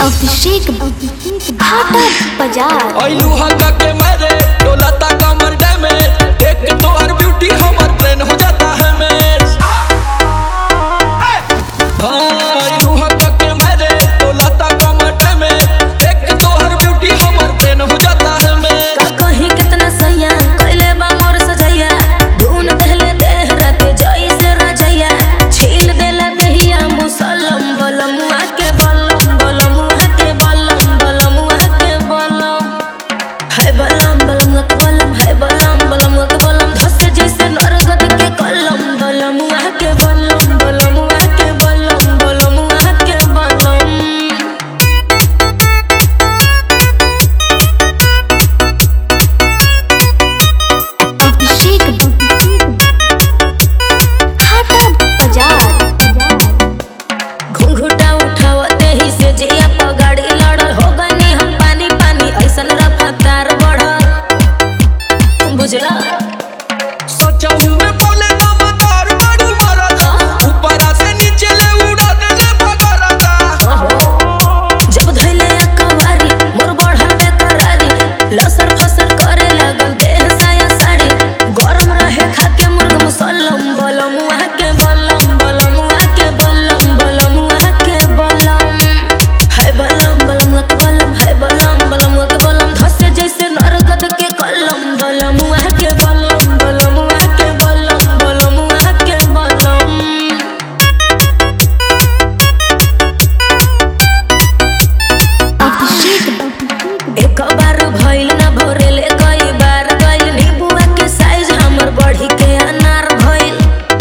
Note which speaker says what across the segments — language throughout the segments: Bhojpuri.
Speaker 1: अभिषेक भाटा बाजार
Speaker 2: आइलू हल्का के मेरे डोलाता कमर डैमेज देख के तो हर ब्यूटी हमर ट्रेन हो जाता है मेज आइलू हल्का के मेरे डोलाता कमर डैमेज देख के तो हर ब्यूटी हमर ट्रेन हो जाता है मेज
Speaker 3: का कहीं कितना सैया कइले बा मोर सजैया धुन देहले देह राते जई से रजैया छील देला दहिया मुसलम बलमुआ के बलम बलमुआ के बलम बलमुआ के बलम है बलम बलमुआ के बलम है बलम बलमुआ के बलम धस जैसे नरगद के कलम बलमुआ के बलम बलमुआ के बलम बलमुआ के बलम
Speaker 1: अभिषेक भाटा बाजार
Speaker 3: घुंघुटा उठावते ही से जिया पगाड़ी लड़ल हो गनी हम पानी पानी ऐसन रफ्तार बढ़ल बुझला
Speaker 2: सोचाऊ में बोले ना मतार मारू मरदा ऊपरा से नीचे ले उड़ा देले भगरदा
Speaker 3: जब धइले कवारी मोर बढ़ल बेकरारी लसर फसर करे लागल देह साया साड़ी गरम रहे खाके मुर्ग मुसल्लम बलमुआ के बलम बलमुआ के बलम बलमुआ के बलम है बलम बलमुआ के बलम है बलम बलमुआ के बलम धसे जैसे नरगद के कलम बलमुआ के बलम बलमुआ के बलम बलमुआ के बलम
Speaker 1: अभिषेक
Speaker 3: एक बार भइल ना भरेले कई बार गइल नींबुआ के साइज हमर बढ़ी के अनार भइल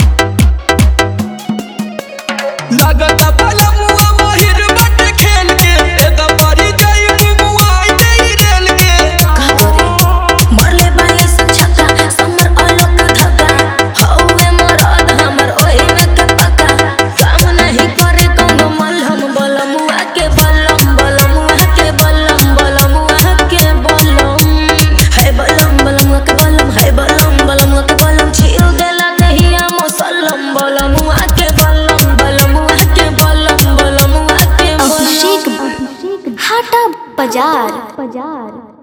Speaker 2: लगता बलमुआ महिर बट खेल के एदा परी जाई मुमुआई नहीं रेल के
Speaker 3: का करे मरले बाई से छक्का समर आलोक धक्का हौवे मरद हमर ओही में के पक्का काम नहीं करे कौनो मलहम बलमुआ के बलम बलमुआ के बलम बलमुआ के बलम है बलम बलमुआ के बलम है बलम बलमुआ के बलम छील देला दहिया मुसल्लम बलमुआ के बलम बलमुआ के बलम बलमुआ के बलम
Speaker 1: अभिषेक भाटा बाजार